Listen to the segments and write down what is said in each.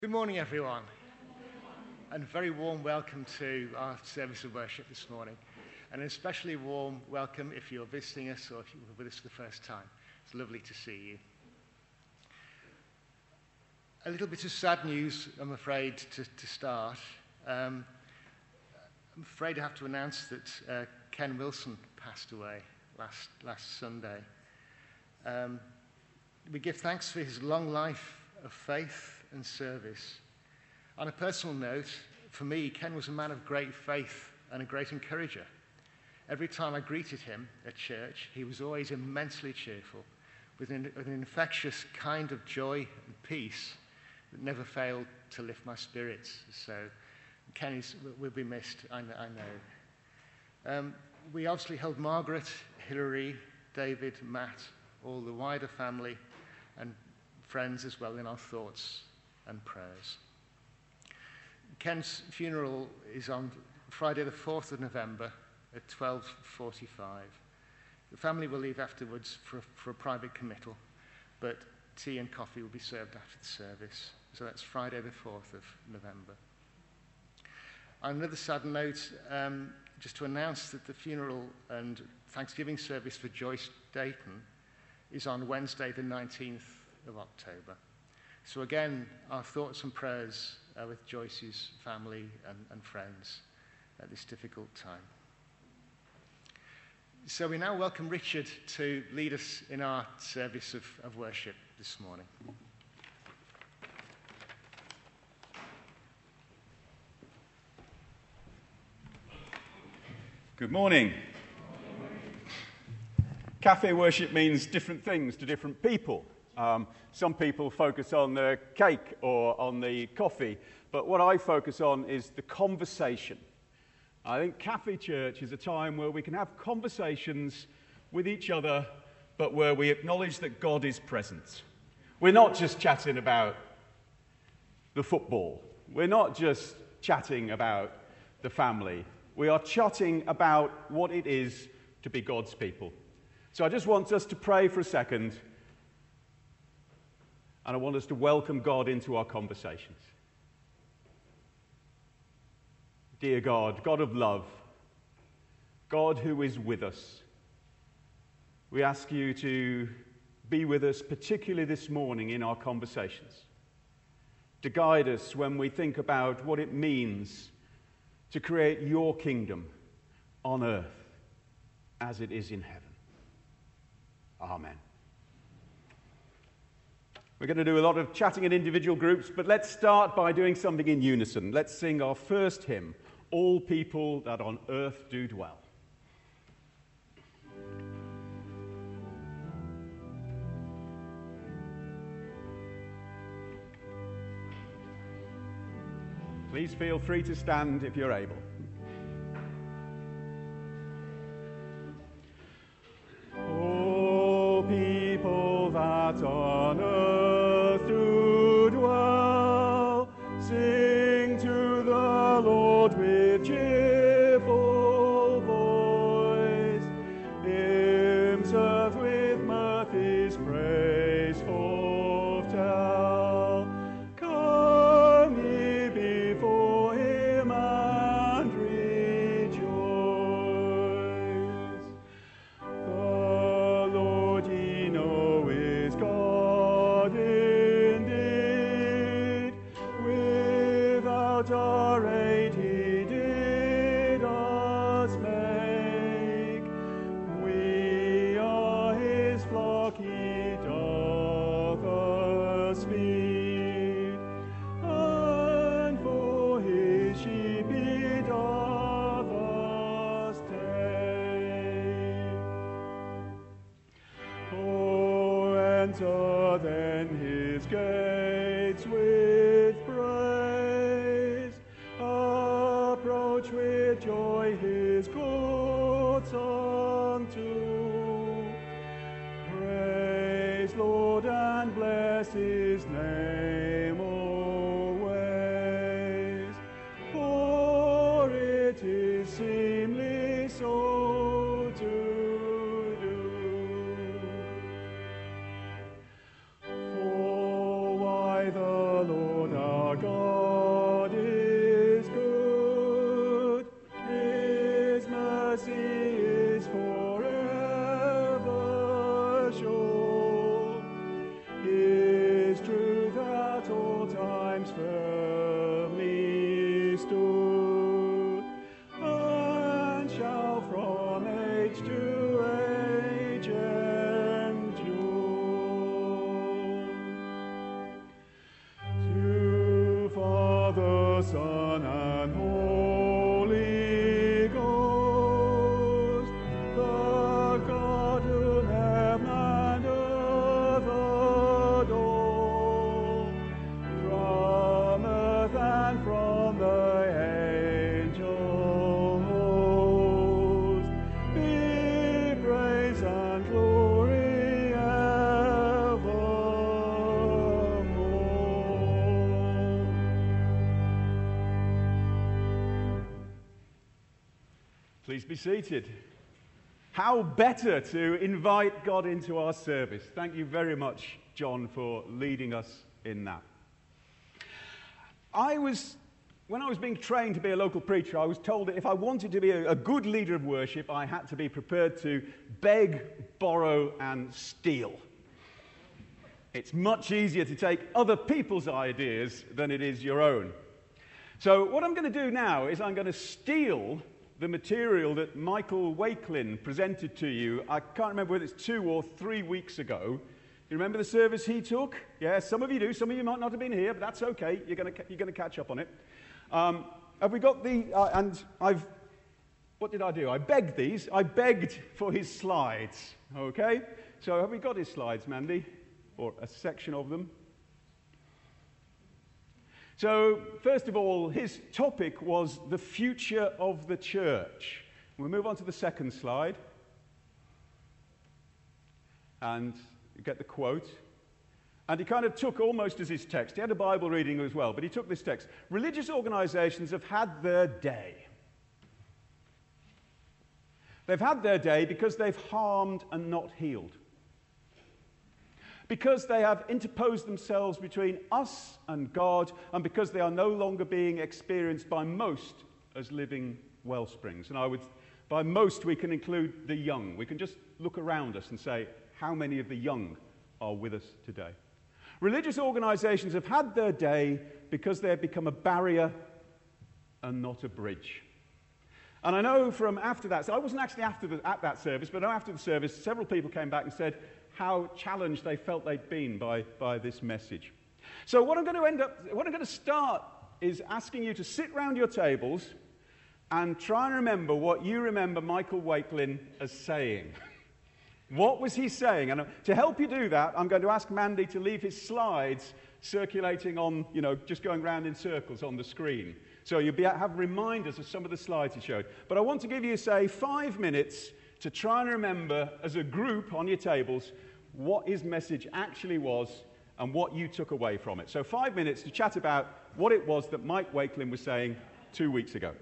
Good morning, everyone, and a very warm welcome to our service of worship this morning, and an especially warm welcome if you're visiting us or if you're with us for the first time. It's lovely to see you. A little bit of sad news, I'm afraid, to start. I'm afraid I have to announce that Ken Wilson passed away last Sunday. We give thanks for his long life of faith and service. On a personal note, for me, Ken was a man of great faith and a great encourager. Every time I greeted him at church, he was always immensely cheerful, with an infectious kind of joy and peace that never failed to lift my spirits. So Ken will be missed, I know. We obviously held Margaret, Hilary, David, Matt, all the wider family and friends as well in our thoughts and prayers. Ken's funeral is on Friday the 4th of November at 12:45. The family will leave afterwards for a private committal, but tea and coffee will be served after the service. So that's Friday the 4th of November. On another sad note, just to announce that the funeral and Thanksgiving service for Joyce Dayton is on Wednesday the 19th of October. So again, our thoughts and prayers are with Joyce's family and friends at this difficult time. So we now welcome Richard to lead us in our service of worship this morning. Good morning. Cafe worship means different things to different people. Some people focus on the cake or on the coffee, but what I focus on is the conversation. I think Cafe Church is a time where we can have conversations with each other, but where we acknowledge that God is present. We're not just chatting about the football. We're not just chatting about the family. We are chatting about what it is to be God's people. So I just want us to pray for a second. And I want us to welcome God into our conversations. Dear God, God of love, God who is with us, we ask you to be with us, particularly this morning in our conversations, to guide us when we think about what it means to create your kingdom on earth as it is in heaven. Amen. We're going to do a lot of chatting in individual groups, but let's start by doing something in unison. Let's sing our first hymn, All People That on Earth Do Dwell. Please feel free to stand if you're able. All people that on earth sing to the Lord with cheerful voice. Hymns of with mirth his praise foretell. Come ye before him and rejoice. The Lord ye know is God indeed. Without our aid he did us make. We are his flock, he doth us feed. And for his sheep he doth us take. Oh, enter then his gates with praise, approach with joy his courts unto. Praise Lord and bless his name always, for it is seemly so to do. For why the Lord our God is good, His mercy is forever sure, His truth at all times firmly stood, and shall from age to age endure. To Father, Son, and Holy Ghost, the God whom heaven and earth adore, from earth and from the angel host, be praise and glory evermore. Please be seated. How better to invite God into our service. Thank you very much, John, for leading us in that. When I was being trained to be a local preacher, I was told that if I wanted to be a good leader of worship, I had to be prepared to beg, borrow, and steal. It's much easier to take other people's ideas than it is your own. So what I'm going to do now is I'm going to steal the material that Michael Wakelin presented to you. I can't remember whether it's 2 or 3 weeks ago. You remember the service he took? Yeah, some of you do. Some of you might not have been here, but that's okay. You're going to catch up on it. Have we got the... what did I do? I begged these. I begged for his slides. Okay? So have we got his slides, Mandy? Or a section of them? So, first of all, his topic was the future of the church. We'll move on to the second slide. And you get the quote. And he kind of took almost as his text. He had a Bible reading as well, but he took this text. Religious organizations have had their day. They've had their day because they've harmed and not healed. Because they have interposed themselves between us and God, and because they are no longer being experienced by most as living wellsprings. And by most, we can include the young. We can just look around us and say, how many of the young are with us today? Religious organizations have had their day because they have become a barrier and not a bridge. And I know from after that, so I wasn't actually at that service, but after the service, several people came back and said how challenged they felt they'd been by this message. So what I'm going to start is asking you to sit round your tables and try and remember what you remember Michael Wakelin as saying. What was he saying? And to help you do that, I'm going to ask Mandy to leave his slides circulating on, just going round in circles on the screen. So you'll have reminders of some of the slides he showed. But I want to give you, say, 5 minutes to try and remember as a group on your tables what his message actually was and what you took away from it. So 5 minutes to chat about what it was that Mike Wakelin was saying 2 weeks ago.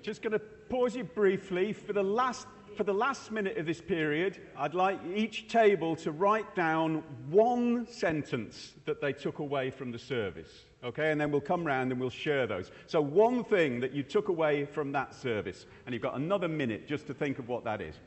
just going to pause you briefly. For the last minute of this period, I'd like each table to write down one sentence that they took away from the service. Okay, and then we'll come round and we'll share those. So one thing that you took away from that service, and you've got another minute just to think of what that is.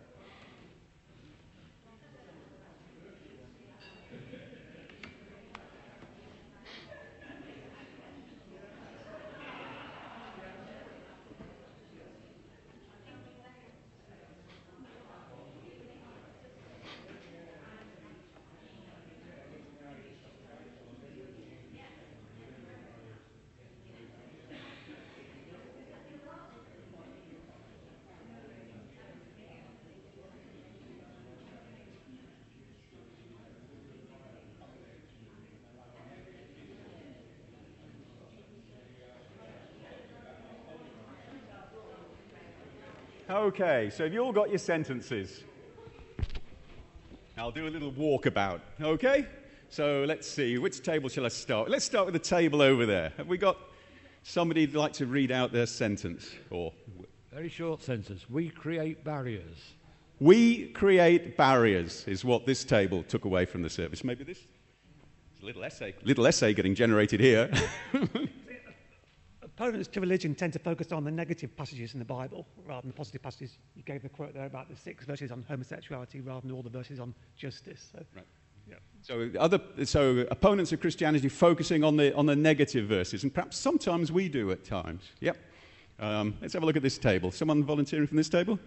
Okay, so have you all got your sentences? I'll do a little walkabout, okay? So let's see, which table shall I start? Let's start with the table over there. Have we got somebody who'd like to read out their sentence? Or very short sentence. We create barriers. We create barriers is what this table took away from the service. Maybe this? It's a little essay getting generated here. Opponents to religion tend to focus on the negative passages in the Bible rather than the positive passages. You gave the quote there about the 6 verses on homosexuality rather than all the verses on justice. So, right. Yeah. So opponents of Christianity focusing on the negative verses, and perhaps sometimes we do at times. Yep. Let's have a look at this table. Someone volunteering from this table?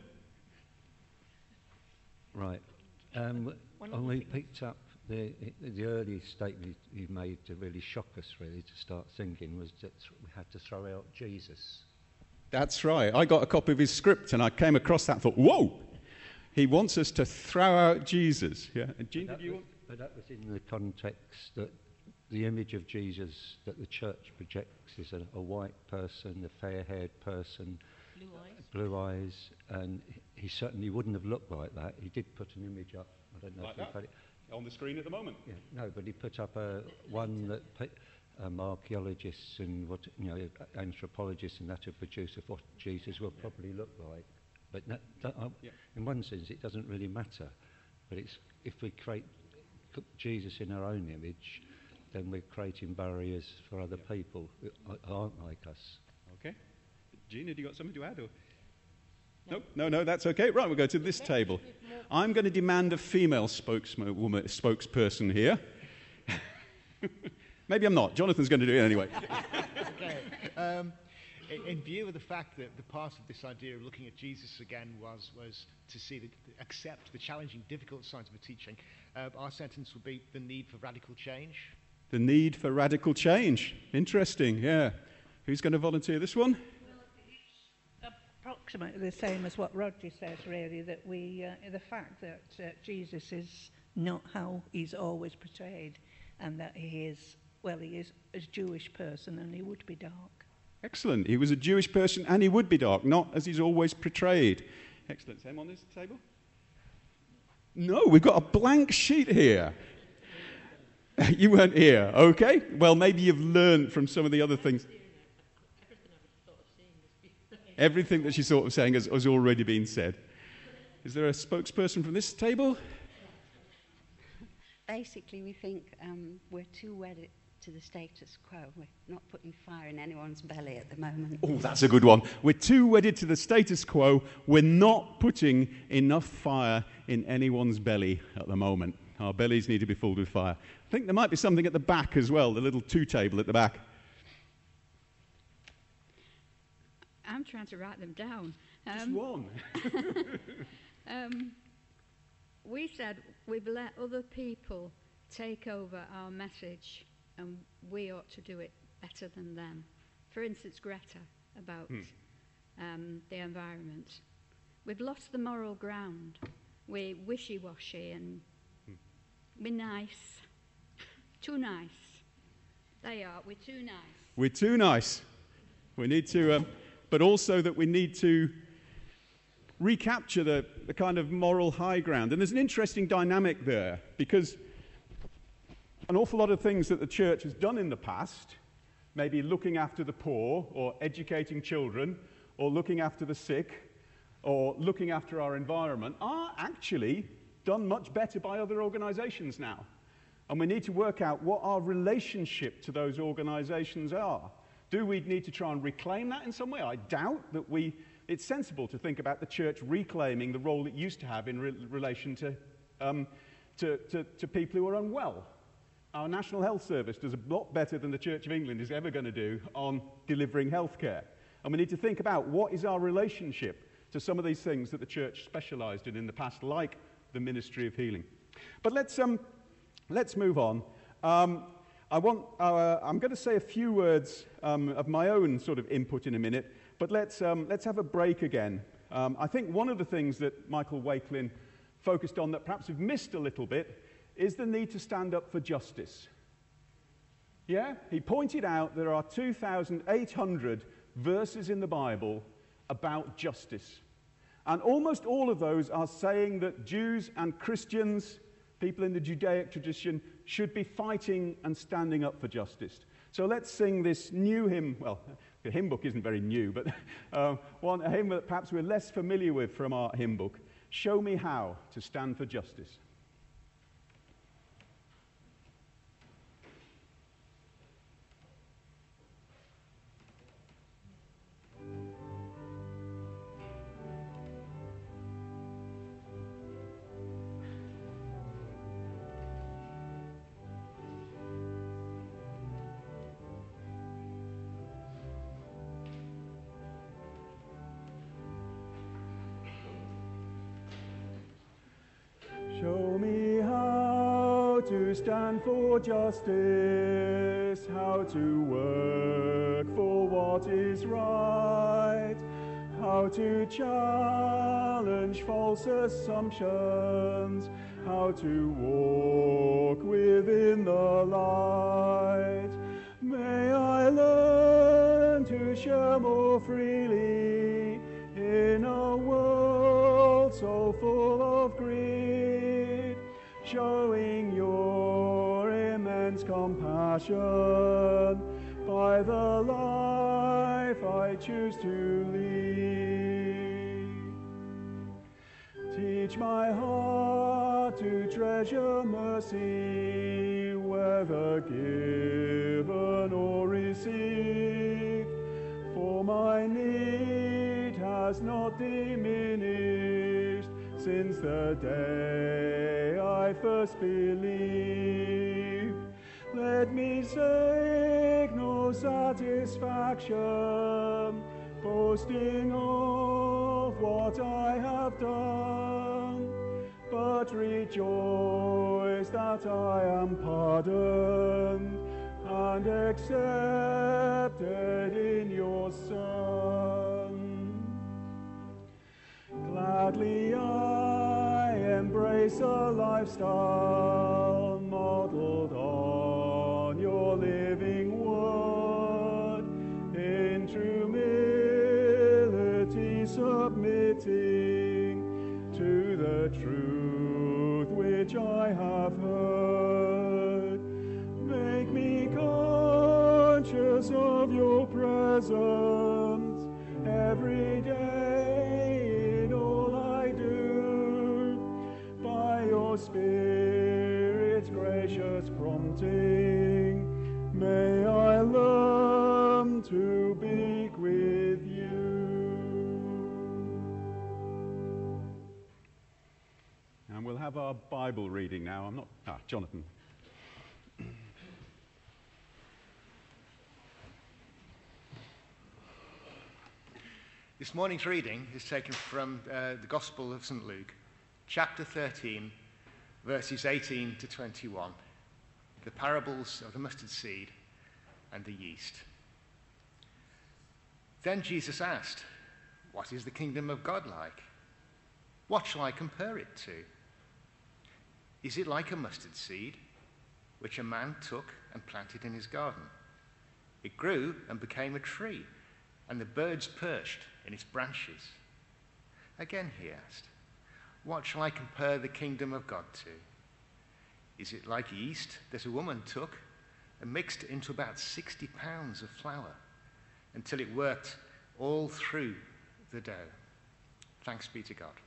Right. We picked up the early statement you made to really shock us, really, to start thinking, was that we had to throw out Jesus. That's right. I got a copy of his script and I came across that and thought, whoa! He wants us to throw out Jesus. Yeah. And Jean, but that was in the context that the image of Jesus that the church projects is a white person, a fair-haired person, blue eyes, and he certainly wouldn't have looked like that. He did put an image up. I don't know like if you've had it. On the screen at the moment? Yeah, no, but he put up one that archaeologists and anthropologists and that have produced of what Jesus will probably look like. But in one sense, it doesn't really matter. But if we create Jesus in our own image, then we're creating barriers for other people who aren't like us. Okay. Gina, do you got something to add? Or? No, that's okay. Right, we'll go to this table. I'm going to demand a female spokesperson here. Maybe I'm not. Jonathan's going to do it anyway. Okay. In view of the fact that the part of this idea of looking at Jesus again was to accept the challenging, difficult sides of the teaching, our sentence would be the need for radical change. The need for radical change. Interesting, yeah. Who's going to volunteer this one? Approximately the same as what Roger says, really, that the fact that Jesus is not how he's always portrayed, and that he is a Jewish person and he would be dark. Excellent. He was a Jewish person and he would be dark, not as he's always portrayed. Excellent. Same on this table? No, we've got a blank sheet here. You weren't here, okay? Well, maybe you've learned from some of the other things. Everything that she's sort of saying has already been said. Is there a spokesperson from this table? Basically, we think we're too wedded to the status quo. We're not putting fire in anyone's belly at the moment. Oh, that's a good one. We're too wedded to the status quo. We're not putting enough fire in anyone's belly at the moment. Our bellies need to be filled with fire. I think there might be something at the back as well, the little 2 table at the back. I'm trying to write them down. Just one. We said we've let other people take over our message and we ought to do it better than them. For instance, Greta, about the environment. We've lost the moral ground. We're wishy-washy and we're nice. Too nice. We're too nice. We're too nice. We need to... but also that we need to recapture the kind of moral high ground. And there's an interesting dynamic there, because an awful lot of things that the church has done in the past, maybe looking after the poor, or educating children, or looking after the sick, or looking after our environment are actually done much better by other organizations now. And we need to work out what our relationship to those organizations are. Do we need to try and reclaim that in some way? I doubt that it's sensible to think about the church reclaiming the role it used to have in relation to people who are unwell. Our National Health Service does a lot better than the Church of England is ever going to do on delivering healthcare. And we need to think about what is our relationship to some of these things that the church specialized in the past, like the ministry of healing. But let's move on. I'm going to say a few words of my own sort of input in a minute, but let's have a break again. I think one of the things that Michael Wakelin focused on that perhaps we've missed a little bit is the need to stand up for justice. Yeah? He pointed out there are 2,800 verses in the Bible about justice. And almost all of those are saying that Jews and Christians, people in the Judaic tradition, should be fighting and standing up for justice. So let's sing this new hymn. Well, the hymn book isn't very new, but a hymn that perhaps we're less familiar with from our hymn book. Show me how to stand for justice. Show me how to stand for justice, how to work for what is right, how to challenge false assumptions, how to walk within the light. May I learn to share more freely in a world so full of greed, showing your immense compassion by the life I choose to lead. Teach my heart to treasure mercy, whether given or received, for my need has not diminished since the day I first believed. Let me seek no satisfaction, boasting of what I have done, but rejoice that I am pardoned and accepted in your Son. Gladly I embrace a lifestyle modeled on your living word, in humility submitting to the truth which I have heard. Make me conscious of your presence every day in all I do, by your Spirit's gracious prompting. May I learn to be with you. And we'll have our Bible reading now. Jonathan. This morning's reading is taken from the Gospel of St. Luke, chapter 13, verses 18 to 21, the parables of the mustard seed and the yeast. Then Jesus asked, "What is the kingdom of God like? What shall I compare it to? Is it like a mustard seed, which a man took and planted in his garden? It grew and became a tree, and the birds perched in its branches." Again he asked, "What shall I compare the kingdom of God to? Is it like yeast that a woman took and mixed into about 60 pounds of flour until it worked all through the dough. Thanks be to God.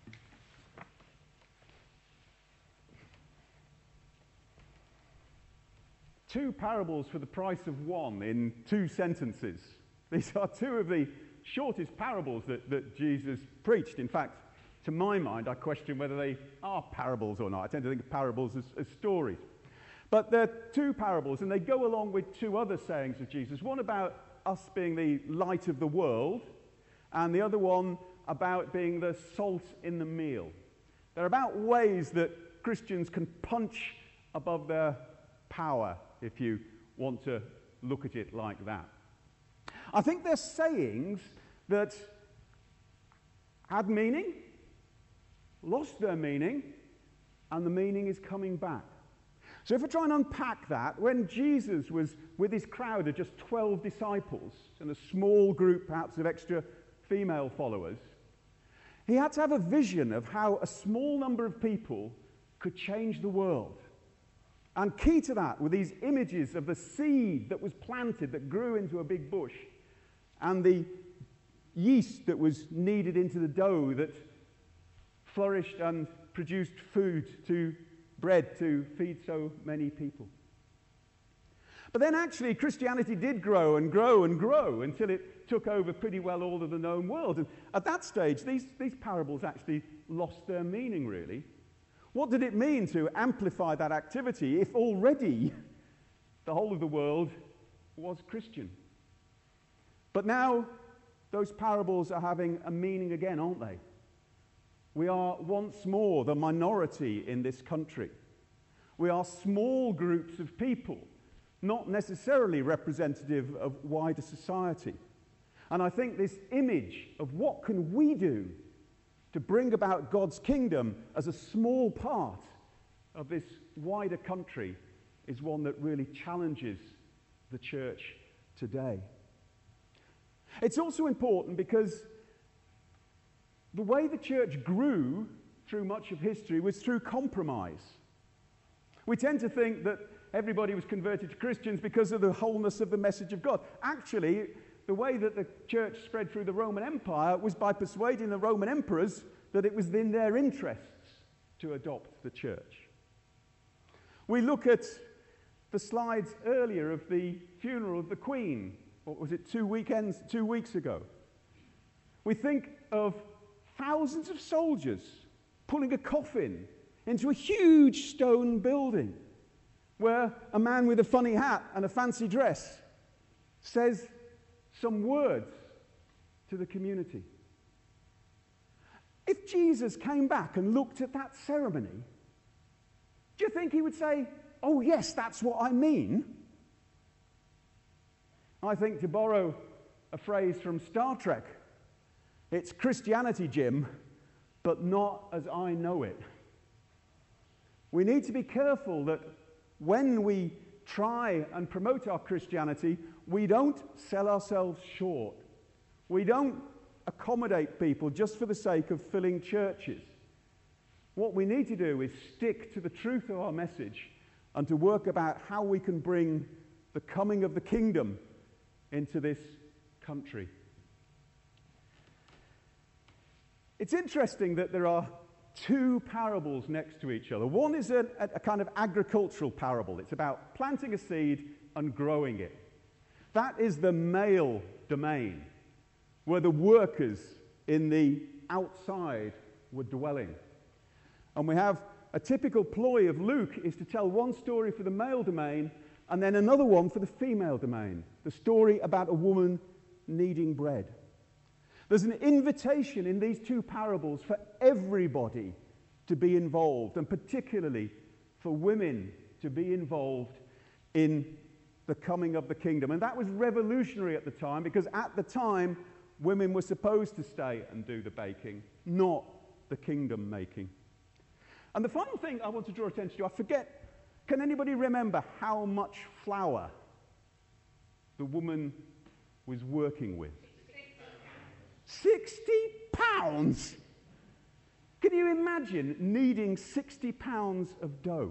Two parables for the price of one in 2 sentences. These are 2 of the shortest parables that Jesus preached. In fact, to my mind, I question whether they are parables or not. I tend to think of parables as stories. But they're 2 parables, and they go along with 2 other sayings of Jesus. One about us being the light of the world, and the other one about being the salt in the meal. They're about ways that Christians can punch above their power, if you want to look at it like that. I think they're sayings that had meaning, lost their meaning, and the meaning is coming back. So if I try and unpack that, when Jesus was with his crowd of just 12 disciples and a small group perhaps of extra female followers, he had to have a vision of how a small number of people could change the world. And key to that were these images of the seed that was planted, that grew into a big bush, and the yeast that was kneaded into the dough that flourished and produced bread to feed so many people. But then actually Christianity did grow and grow and grow until it took over pretty well all of the known world. And at that stage, these parables actually lost their meaning, really. What did it mean to amplify that activity if already the whole of the world was Christian? But now those parables are having a meaning again, aren't they? We are once more the minority in this country. We are small groups of people, not necessarily representative of wider society. And I think this image of what can we do to bring about God's kingdom as a small part of this wider country is one that really challenges the church today. It's also important because the way the church grew through much of history was through compromise. We tend to think that everybody was converted to Christians because of the wholeness of the message of God. Actually, the way that the church spread through the Roman Empire was by persuading the Roman emperors that it was in their interests to adopt the church. We look at the slides earlier of the funeral of the Queen. What was it, 2 weeks ago? We think of thousands of soldiers pulling a coffin into a huge stone building where a man with a funny hat and a fancy dress says some words to the community. If Jesus came back and looked at that ceremony, do you think he would say, "Oh yes, that's what I mean"? I think, to borrow a phrase from Star Trek, it's Christianity, Jim, but not as I know it. We need to be careful that when we try and promote our Christianity, we don't sell ourselves short. We don't accommodate people just for the sake of filling churches. What we need to do is stick to the truth of our message and to work about how we can bring the coming of the kingdom into this country. It's interesting that there are 2 parables next to each other. One is a kind of agricultural parable. It's about planting a seed and growing it. That is the male domain, where the workers in the outside were dwelling. And we have a typical ploy of Luke is to tell one story for the male domain and then another one for the female domain, the story about a woman kneading bread. There's an invitation in these 2 parables for everybody to be involved, and particularly for women to be involved in the coming of the kingdom. And that was revolutionary at the time, because at the time, women were supposed to stay and do the baking, not the kingdom making. And the final thing I want to draw attention to, I forget, can anybody remember how much flour the woman was working with? 60 pounds! Can you imagine kneading 60 pounds of dough?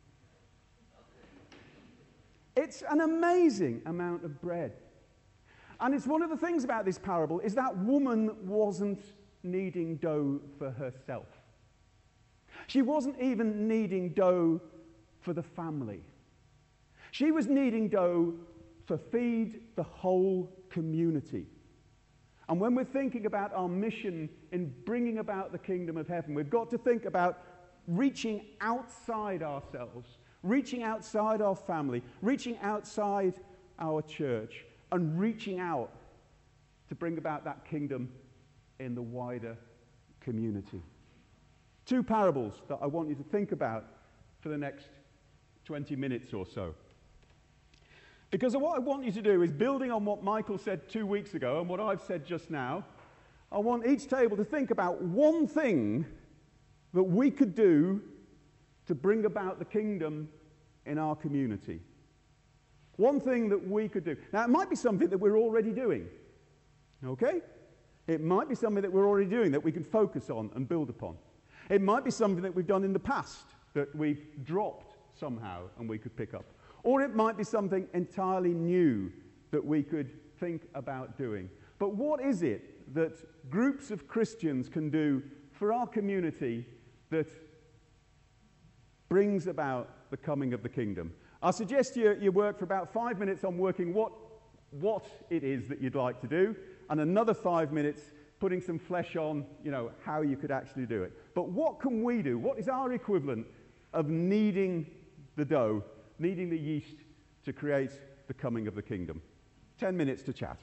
It's an amazing amount of bread. And it's one of the things about this parable is that woman wasn't kneading dough for herself. She wasn't even kneading dough for the family. She was kneading dough to feed the whole community. And when we're thinking about our mission in bringing about the kingdom of heaven, we've got to think about reaching outside ourselves, reaching outside our family, reaching outside our church, and reaching out to bring about that kingdom in the wider community. 2 parables that I want you to think about for the next 20 minutes or so. Because what I want you to do is, building on what Michael said 2 weeks ago and what I've said just now, I want each table to think about one thing that we could do to bring about the kingdom in our community. One thing that we could do. Now, it might be something that we're already doing. Okay? It might be something that we're already doing that we can focus on and build upon. It might be something that we've done in the past that we've dropped somehow and we could pick up. Or it might be something entirely new that we could think about doing. But what is it that groups of Christians can do for our community that brings about the coming of the kingdom? I suggest you work for about 5 minutes on working what it is that you'd like to do, and another 5 minutes putting some flesh on, how you could actually do it. But what can we do? What is our equivalent of kneading the dough, kneading the yeast to create the coming of the kingdom? 10 minutes to chat.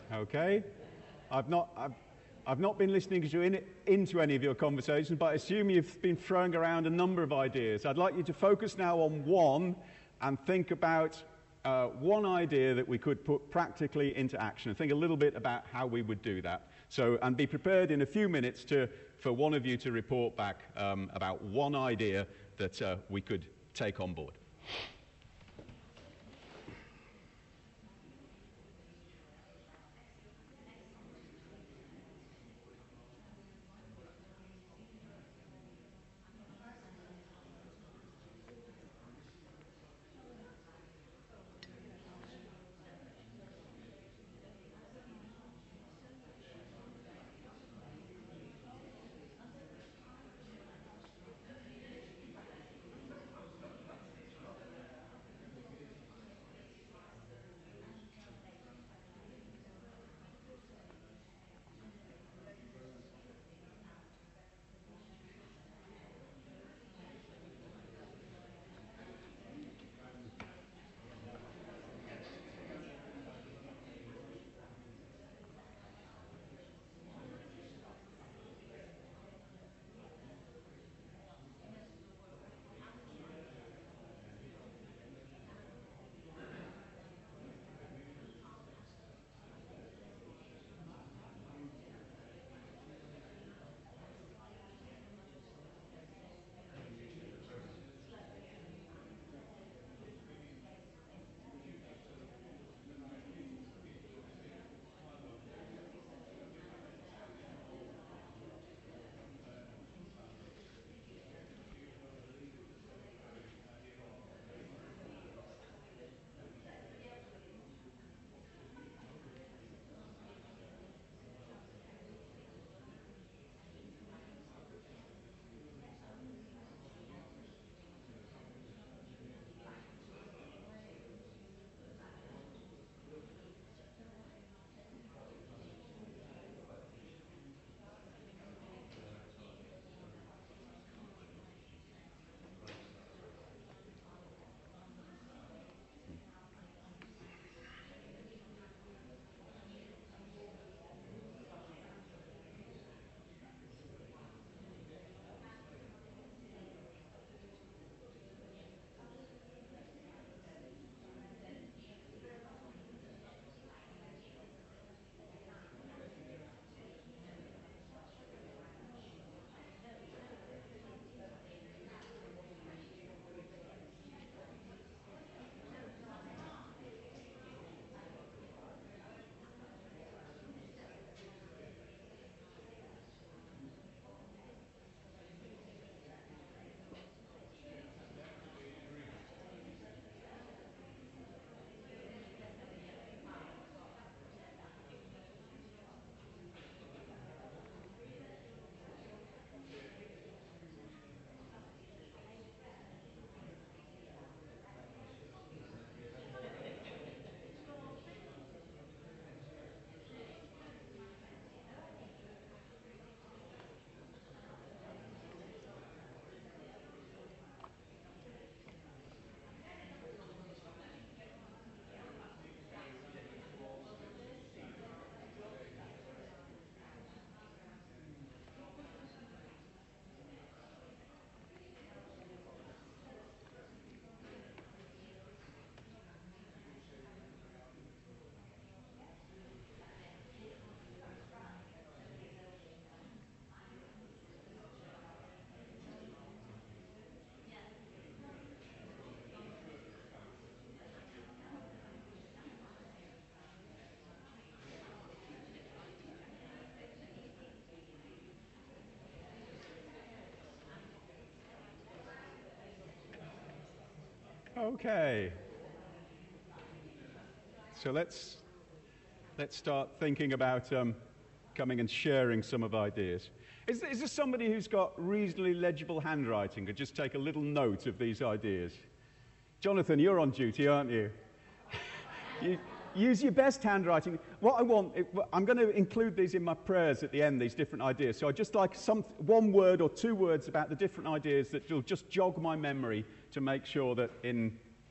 Okay? I've not been listening to you into any of your conversations, but I assume you've been throwing around a number of ideas. I'd like you to focus now on one and think about one idea that we could put practically into action, and think a little bit about how we would do that. So, and be prepared in a few minutes for one of you to report back about one idea that we could take on board. Okay. So let's start thinking about coming and sharing some of ideas. Is there somebody who's got reasonably legible handwriting could just take a little note of these ideas? Jonathan, you're on duty, aren't you? Use your best handwriting. What I want, I'm going to include these in my prayers at the end, these different ideas. So I'd just like one word or two words about the different ideas that will just jog my memory to make sure that in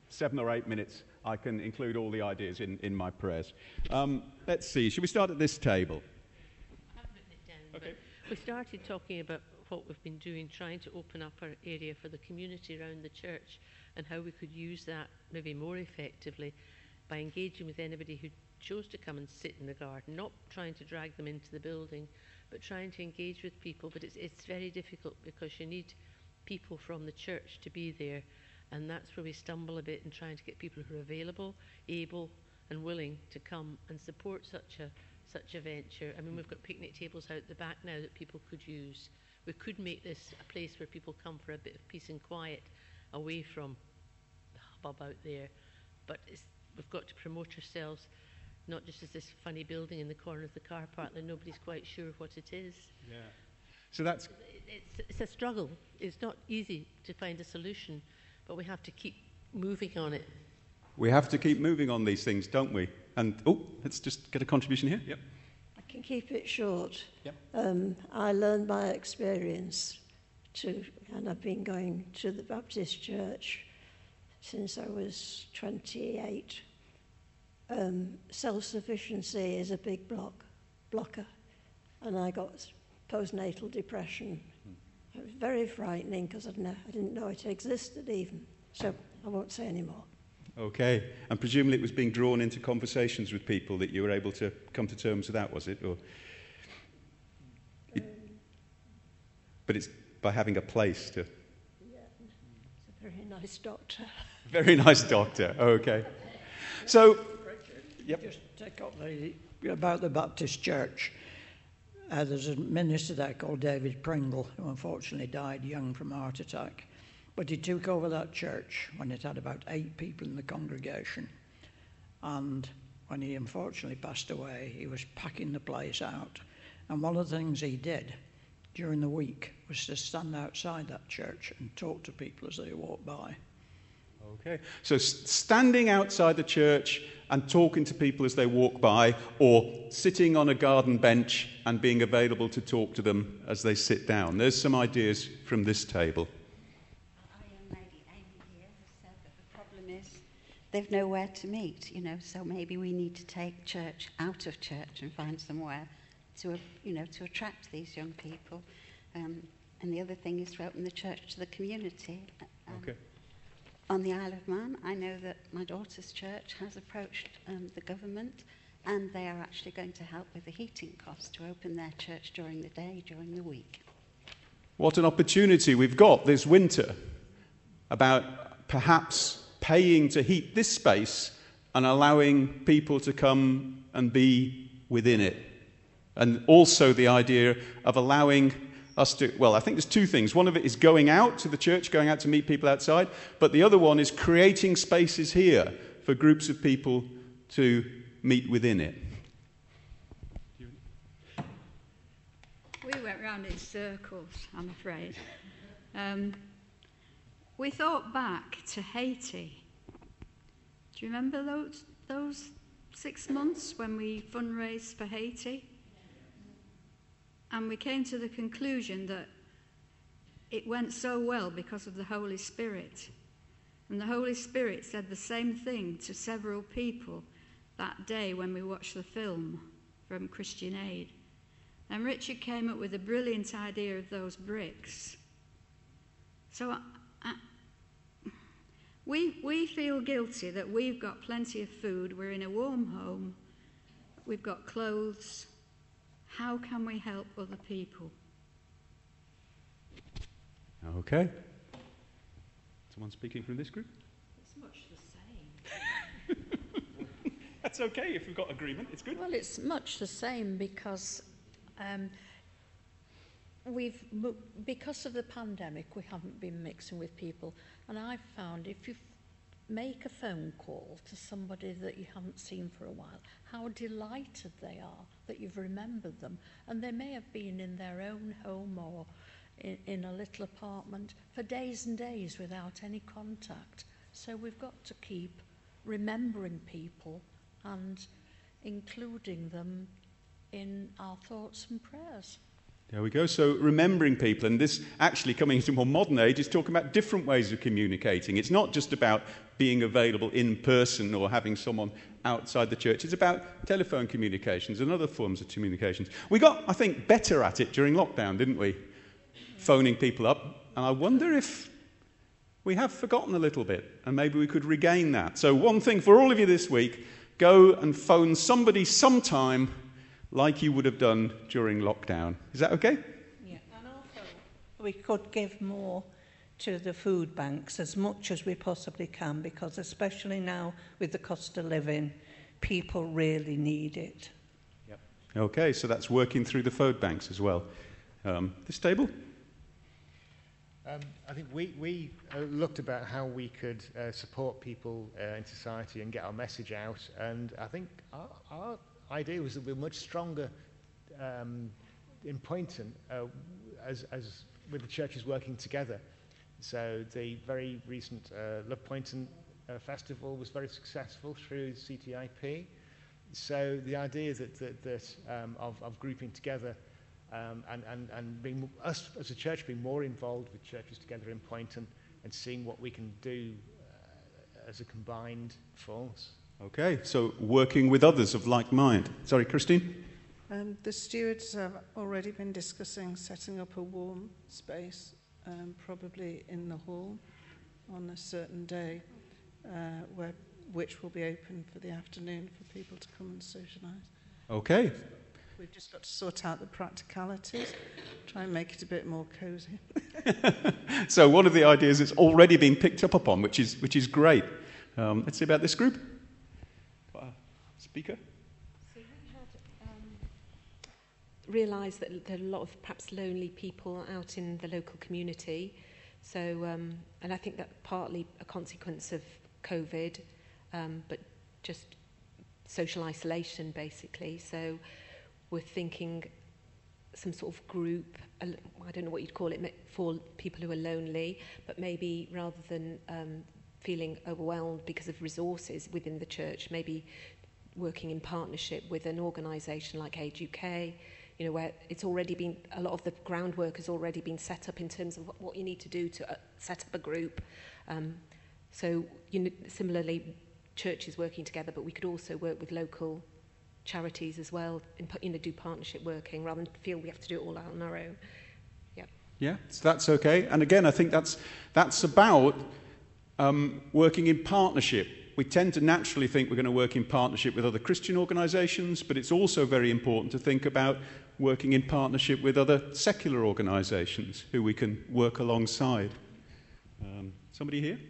7 or 8 minutes, I can include all the ideas in my prayers. Let's see, should we start at this table? I've written it down. Okay. We started talking about what we've been doing, trying to open up our area for the community around the church and how we could use that maybe more effectively by engaging with anybody who chose to come and sit in the garden, not trying to drag them into the building, but trying to engage with people. But it's very difficult because you need people from the church to be there, and that's where we stumble a bit in trying to get people who are available, able and willing to come and support such a venture. I mean, we've got picnic tables out the back now that people could use. We could make this a place where people come for a bit of peace and quiet away from the hubbub out there. But we've got to promote ourselves, not just as this funny building in the corner of the car park that nobody's quite sure what it is. Yeah. So that's... It's a struggle. It's not easy to find a solution, but we have to keep moving on it. We have to keep moving on these things, don't we? And, let's just get a contribution here. Yep. I can keep it short. Yep. I learned by experience and I've been going to the Baptist church since I was 28. Self-sufficiency is a big blocker, and I got postnatal depression. It was very frightening because I didn't know it existed even, so I won't say any more. Okay, and presumably it was being drawn into conversations with people that you were able to come to terms with that, was it? But it's by having a place to... Yeah, it's a very nice doctor. Very nice doctor, okay. So... Yep. Just take up about the Baptist church. There's a minister there called David Pringle, who unfortunately died young from a heart attack. But he took over that church when it had about 8 people in the congregation. And when he unfortunately passed away, he was packing the place out. And one of the things he did during the week was to stand outside that church and talk to people as they walked by. Okay, so standing outside the church and talking to people as they walk by, or sitting on a garden bench and being available to talk to them as they sit down. There's some ideas from this table. Our young lady Amy here has said that the problem is they've nowhere to meet, so maybe we need to take church out of church and find somewhere to attract these young people. And the other thing is to open the church to the community. Okay. On the Isle of Man, I know that my daughter's church has approached the government, and they are actually going to help with the heating costs to open their church during the day, during the week. What an opportunity we've got this winter about perhaps paying to heat this space and allowing people to come and be within it. And also the idea of allowing us to, well, I think there's 2 things. One of it is going out to the church, going out to meet people outside, but the other one is creating spaces here for groups of people to meet within it. We went round in circles, I'm afraid. We thought back to Haiti. Do you remember those 6 months when we fundraised for Haiti? And we came to the conclusion that it went so well because of the Holy Spirit. And the Holy Spirit said the same thing to several people that day when we watched the film from Christian Aid. And Richard came up with a brilliant idea of those bricks. So we feel guilty that we've got plenty of food, we're in a warm home, we've got clothes. How can we help other people? Okay. Someone speaking from this group? It's much the same. That's okay if we've got agreement. It's good. Well, it's much the same because because of the pandemic, we haven't been mixing with people. And I've found if you make a phone call to somebody that you haven't seen for a while, how delighted they are that you've remembered them. And they may have been in their own home or in a little apartment for days and days without any contact. So we've got to keep remembering people and including them in our thoughts and prayers. There we go. So remembering people, and this actually coming into a more modern age is talking about different ways of communicating. It's not just about being available in person or having someone outside the church. It's about telephone communications and other forms of communications. We got, I think, better at it during lockdown, didn't we? Phoning people up. And I wonder if we have forgotten a little bit, and maybe we could regain that. So one thing for all of you this week, go and phone somebody sometime like you would have done during lockdown. Is that okay? Yeah, and also we could give more to the food banks as much as we possibly can, because especially now with the cost of living, people really need it. Yep. Okay, so that's working through the food banks as well. This table? I think we looked about how we could support people in society and get our message out, and I think our idea was that we're much stronger in Poynton as with the churches working together. So the very recent Love Poynton festival was very successful through CTIP. So the idea of grouping together and being us as a church being more involved with churches together in Poynton and seeing what we can do as a combined force. Okay, so working with others of like mind. Sorry, Christine? The stewards have already been discussing setting up a warm space, probably in the hall on a certain day, which will be open for the afternoon for people to come and socialise. Okay. We've just got to sort out the practicalities, try and make it a bit more cosy. So one of the ideas that's already been picked up upon, which is great. Let's see about this group. Speaker? So we had realised that there are a lot of perhaps lonely people out in the local community. So, and I think that's partly a consequence of COVID, but just social isolation basically. So we're thinking some sort of group, I don't know what you'd call it, for people who are lonely, but maybe rather than feeling overwhelmed because of resources within the church, maybe working in partnership with an organisation like Age UK, you know, where it's already been, a lot of the groundwork has already been set up in terms of what you need to do to set up a group. So, you know, similarly, churches working together, but we could also work with local charities as well, and you know, do partnership working rather than feel we have to do it all out on our own. Yeah. Yeah, so that's okay. And again, I think that's about working in partnership. We tend to naturally think we're going to work in partnership with other Christian organisations, but it's also very important to think about working in partnership with other secular organisations who we can work alongside. Somebody here?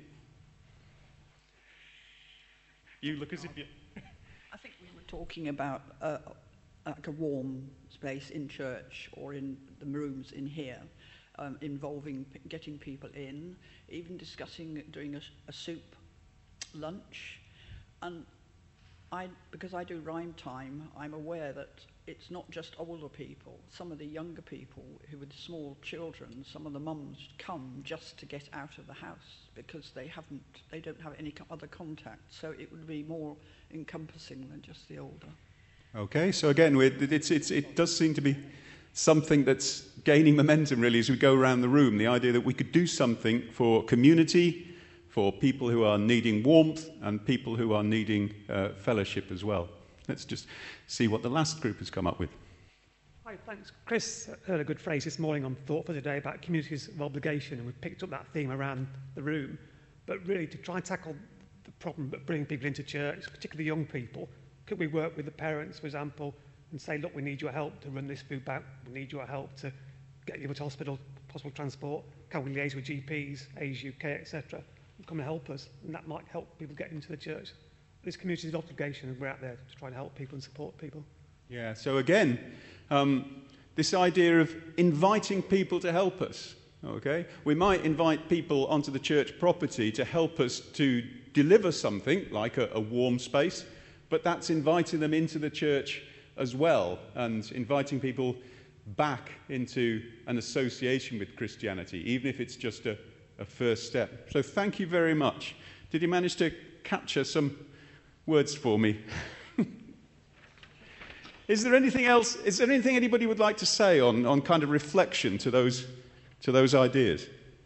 You look as if you... I think we were talking about like a warm space in church or in the rooms in here, involving getting people in, even discussing doing a soup lunch. And because I do rhyme time, I'm aware that it's not just older people. Some of the younger people who with small children, some of the mums come just to get out of the house because they don't have any other contact. So it would be more encompassing than just the older. Okay, so again, it does seem to be something that's gaining momentum really as we go around the room. The idea that we could do something for community, for people who are needing warmth and people who are needing fellowship as well. Let's just see what the last group has come up with. Hi, thanks. Chris heard a good phrase this morning on Thought for Today about communities of obligation, and we've picked up that theme around the room. But really, to try and tackle the problem of bringing people into church, particularly young people, could we work with the parents, for example, and say, look, we need your help to run this food bank, we need your help to get you to hospital, possible transport, can we liaise with GPs, Age UK, etc., come and help us, and that might help people get into the church. This community of obligation, and we're out there to try and help people and support people. Yeah, so again, this idea of inviting people to help us, okay? We might invite people onto the church property to help us to deliver something, like a warm space, but that's inviting them into the church as well, and inviting people back into an association with Christianity, even if it's just a first step. So thank you very much. Did you manage to capture some words for me? Is there anything else? Is there anything anybody would like to say on kind of reflection to those ideas?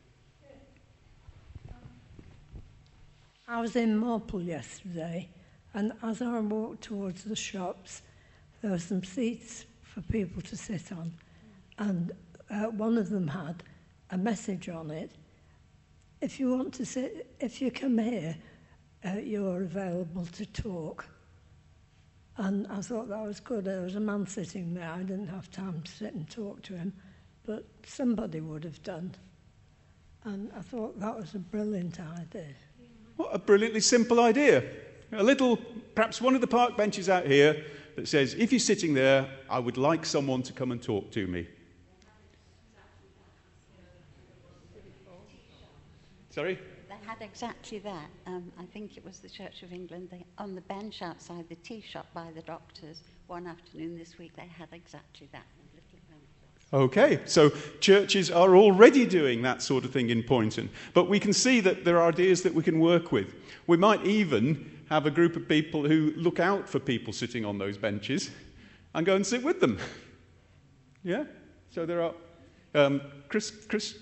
I was in Marple yesterday, and as I walked towards the shops, there were some seats for people to sit on, and one of them had a message on it. If you want to sit, if you come here, you're available to talk. And I thought that was good. There was a man sitting there. I didn't have time to sit and talk to him, but somebody would have done. And I thought that was a brilliant idea. What a brilliantly simple idea. A little, perhaps one of the park benches out here that says, if you're sitting there, I would like someone to come and talk to me. Sorry? They had exactly that. I think it was the Church of England. On the bench outside the tea shop by the doctors, one afternoon this week, they had exactly that. Okay, so churches are already doing that sort of thing in Poynton. But we can see that there are ideas that we can work with. We might even have a group of people who look out for people sitting on those benches and go and sit with them. Yeah? So there are... Chris?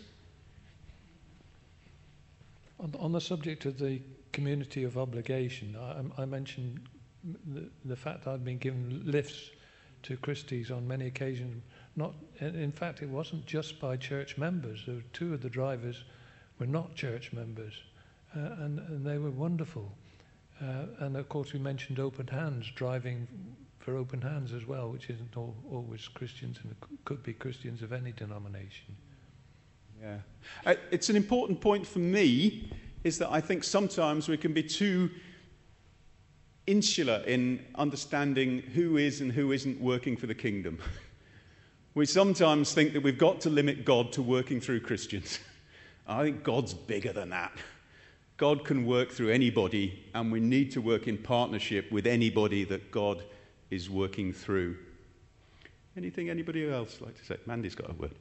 On the subject of the community of obligation, I mentioned the fact I'd been given lifts to Christie's on many occasions. In fact, it wasn't just by church members. Two of the drivers were not church members, and they were wonderful. And of course, we mentioned Open Hands, driving for Open Hands as well, which isn't always Christians, and it could be Christians of any denomination. Yeah. It's an important point for me, is that I think sometimes we can be too insular in understanding who is and who isn't working for the kingdom. We sometimes think that we've got to limit God to working through Christians. I think God's bigger than that. God can work through anybody, and we need to work in partnership with anybody that God is working through. Anything anybody else like to say? Mandy's got a word.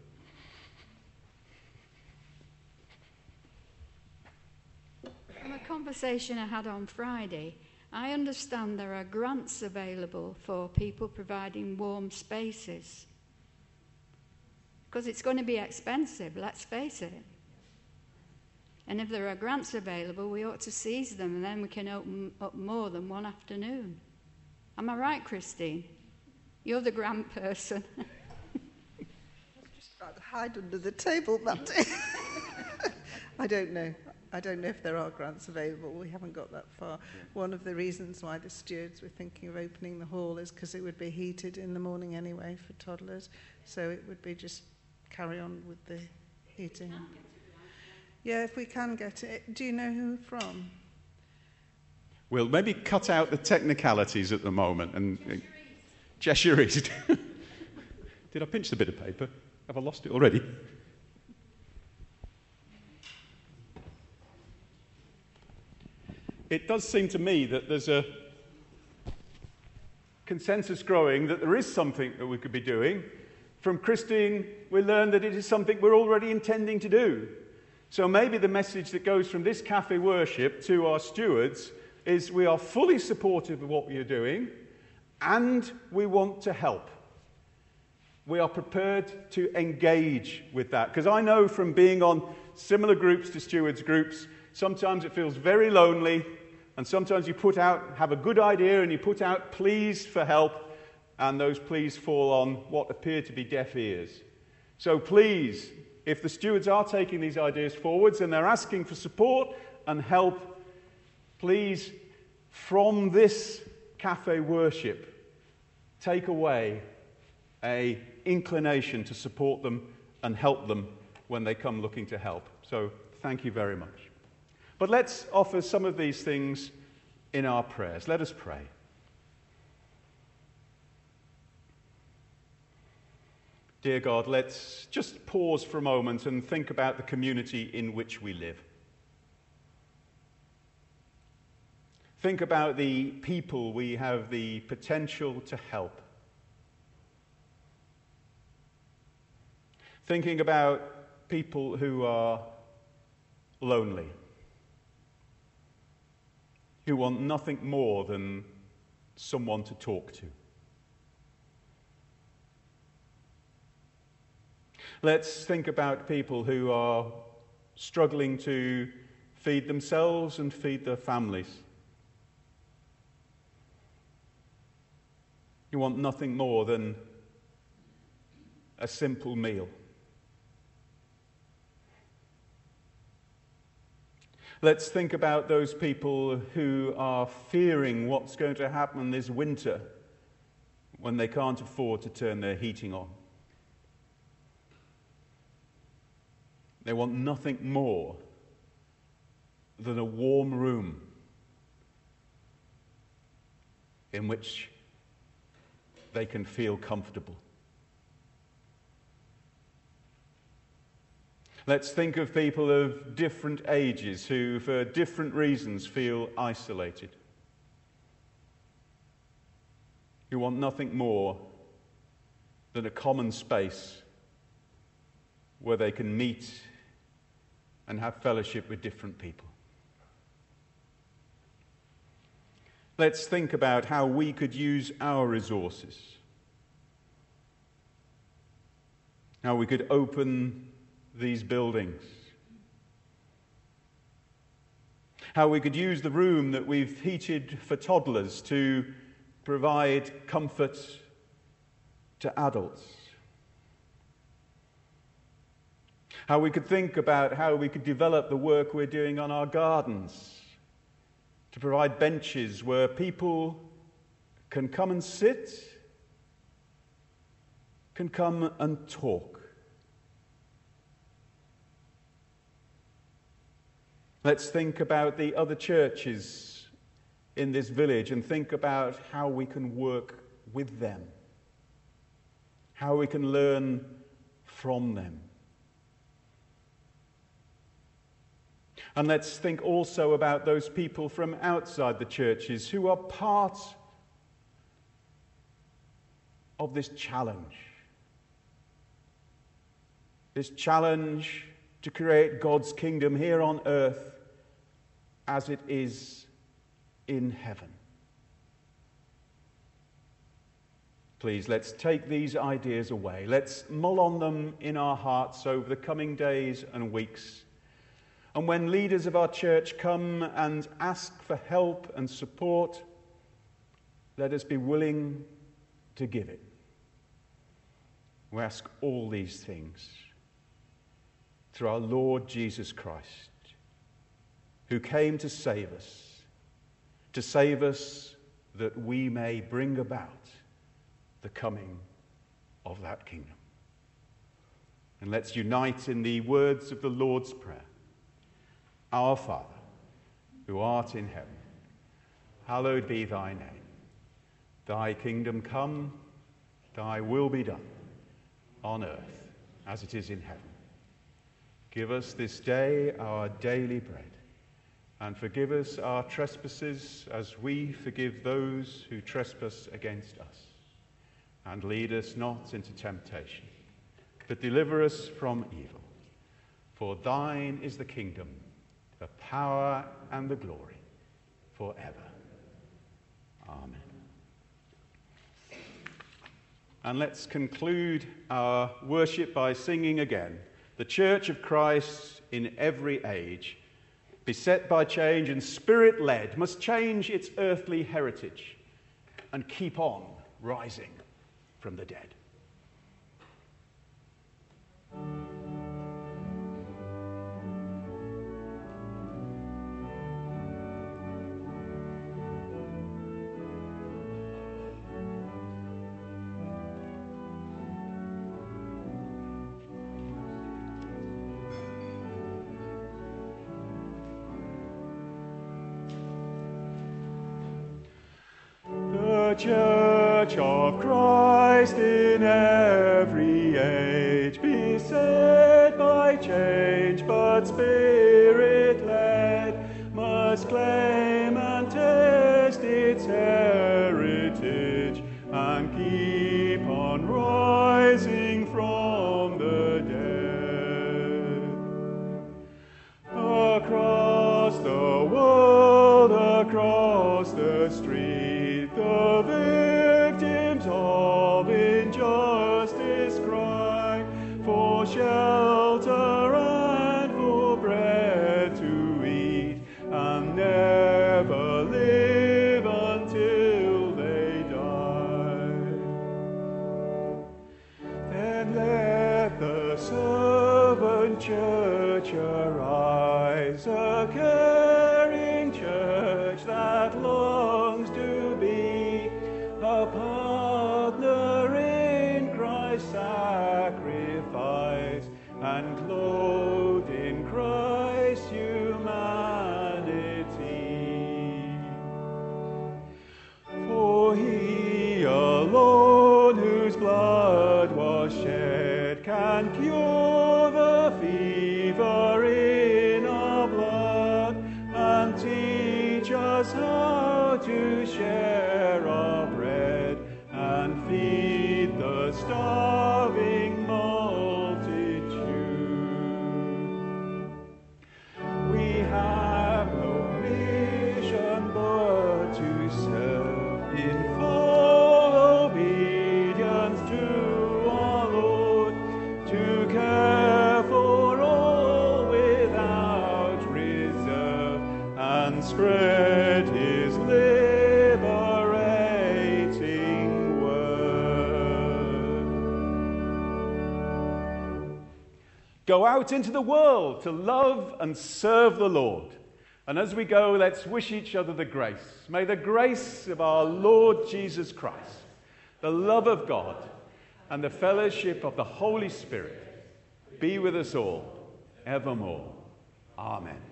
From a conversation I had on Friday, I understand there are grants available for people providing warm spaces. Because it's going to be expensive, let's face it. And if there are grants available, we ought to seize them, and then we can open up more than one afternoon. Am I right, Christine? You're the grant person. Just about to hide under the table, Mandy. I don't know. I don't know if there are grants available. We haven't got that far. One of the reasons why the stewards were thinking of opening the hall is because it would be heated in the morning anyway for toddlers. So it would be just carry on with the heating. Yeah, if we can get it. Do you know who from? We'll maybe cut out the technicalities at the moment. And Cheshire East. Did I pinch the bit of paper? Have I lost it already? It does seem to me that there's a consensus growing that there is something that we could be doing. From Christine, we learned that it is something we're already intending to do. So maybe the message that goes from this cafe worship to our stewards is we are fully supportive of what you're doing, and we want to help. We are prepared to engage with that. Because I know from being on similar groups to stewards groups, sometimes it feels very lonely, and sometimes you have a good idea and you put out pleas for help, and those pleas fall on what appear to be deaf ears. So please, if the stewards are taking these ideas forwards and they're asking for support and help, please, from this cafe worship, take away an inclination to support them and help them when they come looking to help. So thank you very much. But let's offer some of these things in our prayers. Let us pray. Dear God, let's just pause for a moment and think about the community in which we live. Think about the people we have the potential to help. Thinking about people who are lonely, who want nothing more than someone to talk to. Let's think about people who are struggling to feed themselves and feed their families. You want nothing more than a simple meal. Let's think about those people who are fearing what's going to happen this winter when they can't afford to turn their heating on. They want nothing more than a warm room in which they can feel comfortable. Let's think of people of different ages who, for different reasons, feel isolated. Who want nothing more than a common space where they can meet and have fellowship with different people. Let's think about how we could use our resources. How we could open these buildings. How we could use the room that we've heated for toddlers to provide comfort to adults. How we could think about how we could develop the work we're doing on our gardens to provide benches where people can come and sit, can come and talk. Let's think about the other churches in this village and think about how we can work with them, how we can learn from them. And let's think also about those people from outside the churches who are part of this challenge. This challenge to create God's kingdom here on earth as it is in heaven. Please, let's take these ideas away. Let's mull on them in our hearts over the coming days and weeks. And when leaders of our church come and ask for help and support, let us be willing to give it. We ask all these things through our Lord Jesus Christ, who came to save us that we may bring about the coming of that kingdom. And let's unite in the words of the Lord's Prayer. Our Father, who art in heaven, hallowed be thy name. Thy kingdom come, thy will be done, on earth as it is in heaven. Give us this day our daily bread, and forgive us our trespasses as we forgive those who trespass against us. And lead us not into temptation, but deliver us from evil. For thine is the kingdom, the power and the glory forever. Amen. And let's conclude our worship by singing again. The Church of Christ in every age, beset by change and spirit-led, must change its earthly heritage and keep on rising from the dead. Church of Christ in every age, beset by change but spirit-led, must claim and test its heritage and keep on rising from the dead. Across the world, across the street, the victims of injustice cry for that longs to be a partner in Christ's sacrifice and clothed in Christ's humanity. For he alone, whose blood was shed, can cure the fever in our blood and teach us how to share our bread and feed the starving multitude. We have no mission but to serve in full obedience to our Lord, to care for all without reserve and spread his liberating word. Go out into the world to love and serve the Lord. And as we go, let's wish each other the grace. May the grace of our Lord Jesus Christ, the love of God, and the fellowship of the Holy Spirit be with us all evermore. Amen.